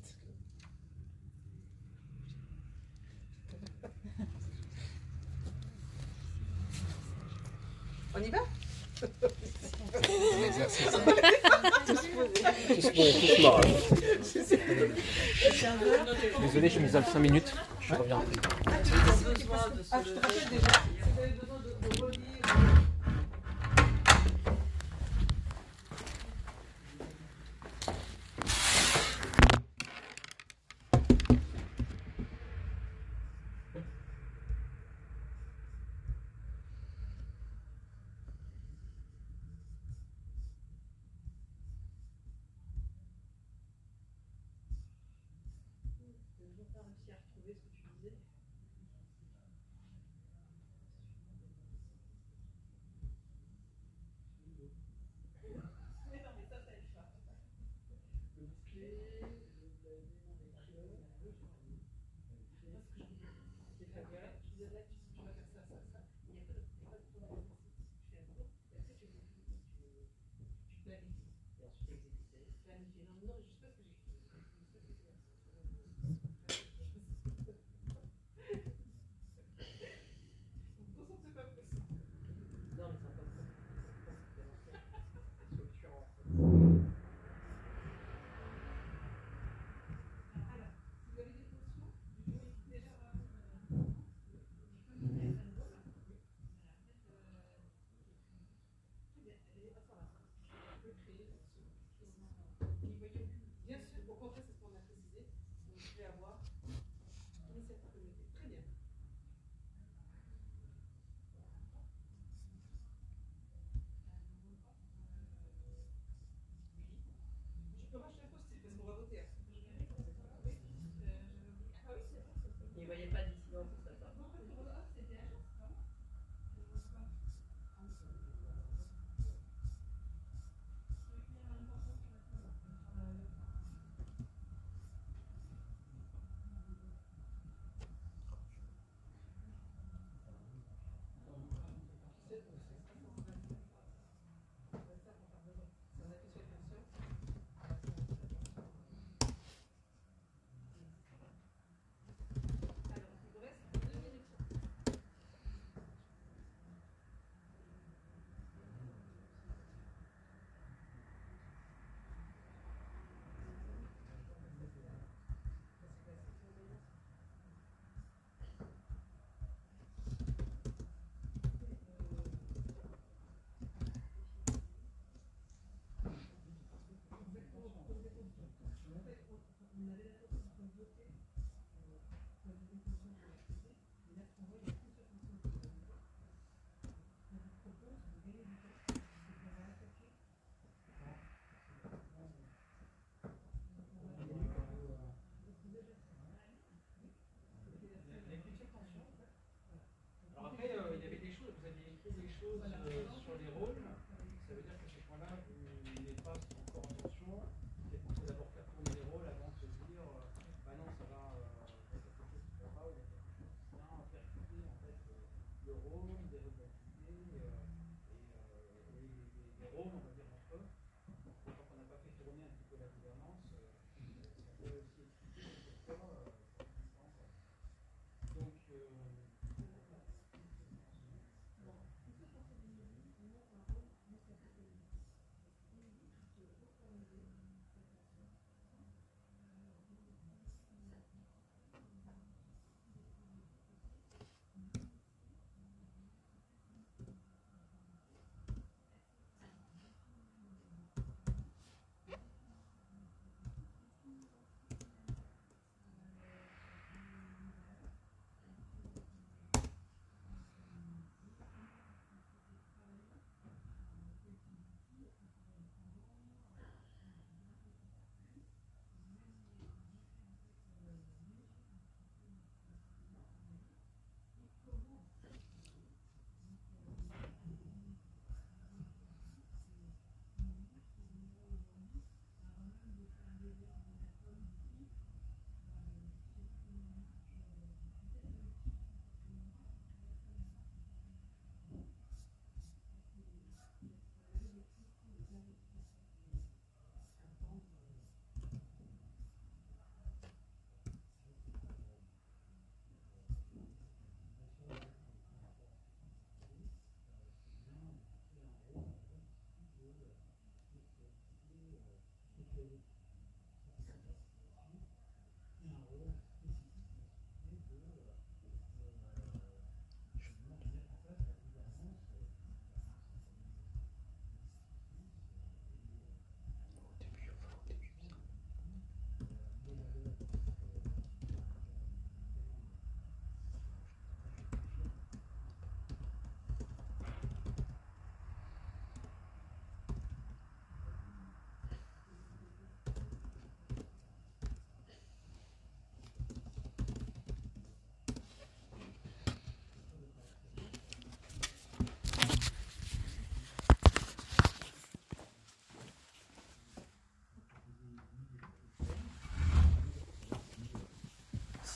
On y va? L'exercice. Tous bons, tous morts. Désolé, je m'isole cinq minutes. Je reviens après. Ah, je te rappelle déjà, si vous avez besoin de, de relire.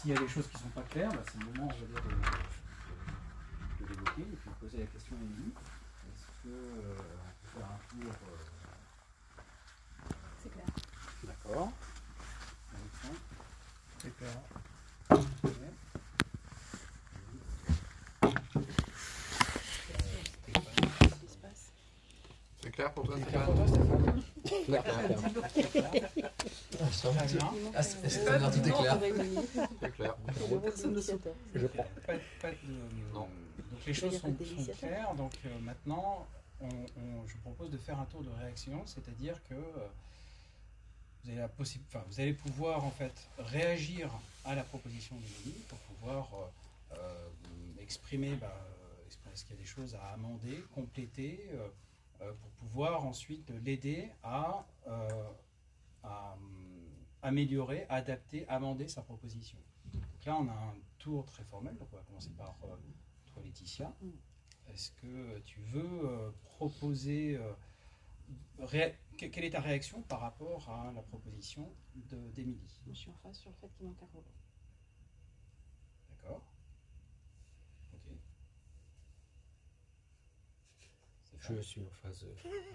s'il y a des choses qui ne sont pas claires, bah, c'est le moment, on va dire, de, de l'évoquer et puis de poser la question à Émilie. Est-ce que euh, on peut faire un tour euh... C'est clair. D'accord. Alexandre. C'est clair. Ok. C'est clair pour toi, C'est Stéphane? clair pour toi, Stéphane? Clair, clair, clair. Très bien. Ah, c'est c'est très bien, tout est clair. C'est clair. Personne ne saute. Je prends. Pas, pas de, non. Donc les choses sont, sont claires. Donc euh, maintenant, on, on, je propose de faire un tour de réaction, c'est-à-dire que euh, vous, avez la possi- enfin, vous allez pouvoir en fait réagir à la proposition d'Émilie pour pouvoir euh, euh, exprimer, bah, euh, exprimer est-ce qu'il y a des choses à amender, compléter, euh, euh, pour pouvoir ensuite l'aider à, euh, à euh, améliorer, adapter, amender sa proposition. Donc là, on a un tour très formel, donc on va commencer par euh, toi, Laetitia. Est-ce que tu veux euh, proposer, euh, ré- que- quelle est ta réaction par rapport à la proposition de- d'Émilie? Je suis en face sur le fait qu'il manque un rôle. D'accord. Ok. Je suis en phase.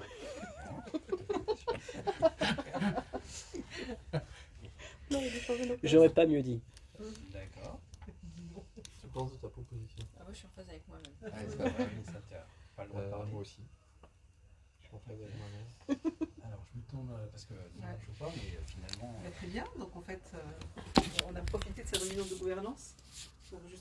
J'aurais pas mieux dit. D'accord. Tu penses de ta proposition? Ah, moi je suis en phase avec moi-même. Ouais, c'est pas vrai, mais ça, t'as pas le droit de Euh, parler. moi aussi. Je suis en phase avec moi-même. Alors, je me tourne euh, parce que non, Ouais. je ne sais pas, mais euh, finalement. Bah, très bien, donc en fait, euh, on a profité de cette réunion de gouvernance pour justement